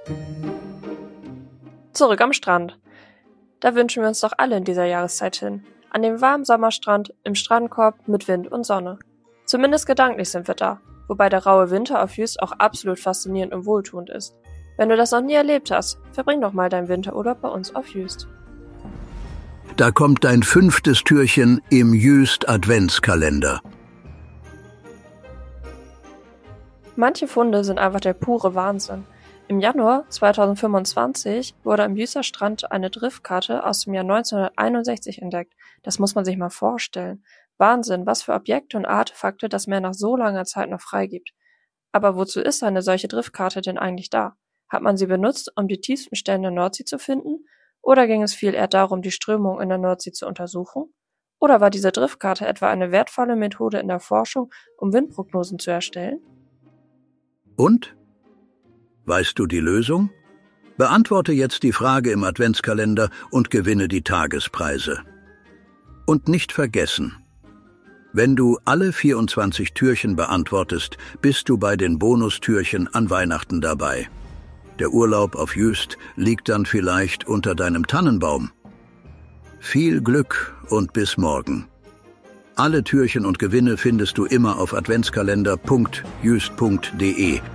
Zurück am Strand. Da wünschen wir uns doch alle in dieser Jahreszeit hin. An dem warmen Sommerstrand, im Strandkorb, mit Wind und Sonne. Zumindest gedanklich sind wir da, wobei der raue Winter auf Jüst auch absolut faszinierend und wohltuend ist. Wenn du das noch nie erlebt hast, verbring doch mal deinen Winterurlaub bei uns auf Jüst. Da kommt dein 5. Türchen im Jüst Adventskalender. Manche Funde sind einfach der pure Wahnsinn. Im Januar 2025 wurde am Jüster Strand eine Driftkarte aus dem Jahr 1961 entdeckt. Das muss man sich mal vorstellen. Wahnsinn, was für Objekte und Artefakte das Meer nach so langer Zeit noch freigibt. Aber wozu ist eine solche Driftkarte denn eigentlich da? Hat man sie benutzt, um die tiefsten Stellen der Nordsee zu finden? Oder ging es viel eher darum, die Strömung in der Nordsee zu untersuchen? Oder war diese Driftkarte etwa eine wertvolle Methode in der Forschung, um Windprognosen zu erstellen? Und? Weißt du die Lösung? Beantworte jetzt die Frage im Adventskalender und gewinne die Tagespreise. Und nicht vergessen: Wenn du alle 24 Türchen beantwortest, bist du bei den Bonustürchen an Weihnachten dabei. Der Urlaub auf Jüst liegt dann vielleicht unter deinem Tannenbaum. Viel Glück und bis morgen. Alle Türchen und Gewinne findest du immer auf adventskalender.jüst.de.